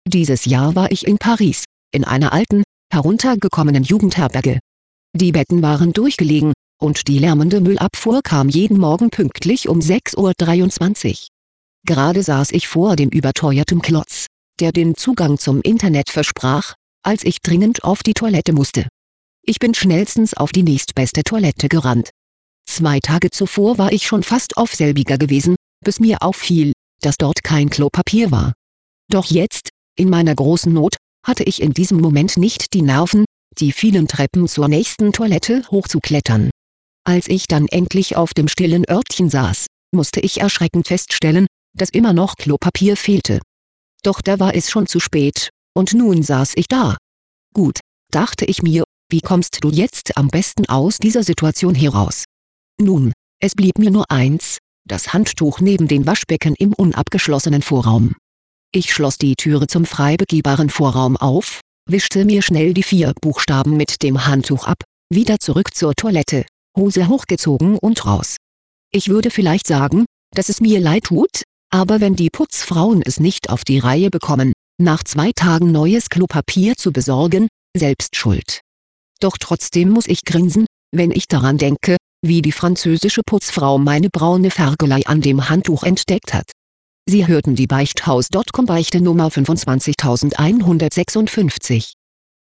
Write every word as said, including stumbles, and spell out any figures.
Dieses Jahr war ich in Paris, in einer alten, heruntergekommenen Jugendherberge. Die Betten waren durchgelegen, und die lärmende Müllabfuhr kam jeden Morgen pünktlich um sechs Uhr dreiundzwanzig. Gerade saß ich vor dem überteuerten Klotz, der den Zugang zum Internet versprach, als ich dringend auf die Toilette musste. Ich bin schnellstens auf die nächstbeste Toilette gerannt. Zwei Tage zuvor war ich schon fast auf selbiger gewesen, bis mir auffiel, dass dort kein Klopapier war. Doch jetzt, in meiner großen Not, hatte ich in diesem Moment nicht die Nerven, die vielen Treppen zur nächsten Toilette hochzuklettern. Als ich dann endlich auf dem stillen Örtchen saß, musste ich erschreckend feststellen, dass immer noch Klopapier fehlte. Doch da war es schon zu spät, und nun saß ich da. Gut, dachte ich mir, wie kommst du jetzt am besten aus dieser Situation heraus? Nun, es blieb mir nur eins, das Handtuch neben dem Waschbecken im unabgeschlossenen Vorraum. Ich schloss die Türe zum frei begehbaren Vorraum auf, wischte mir schnell die vier Buchstaben mit dem Handtuch ab, wieder zurück zur Toilette, Hose hochgezogen und raus. Ich würde vielleicht sagen, dass es mir leid tut, aber wenn die Putzfrauen es nicht auf die Reihe bekommen, nach zwei Tagen neues Klopapier zu besorgen, selbst schuld. Doch trotzdem muss ich grinsen, wenn ich daran denke, wie die französische Putzfrau meine braune Ferkelei an dem Handtuch entdeckt hat. Sie hörten die Beichthaus Punkt com Beichte Nummer fünfundzwanzigtausendzweihundertsechsundfünfzig.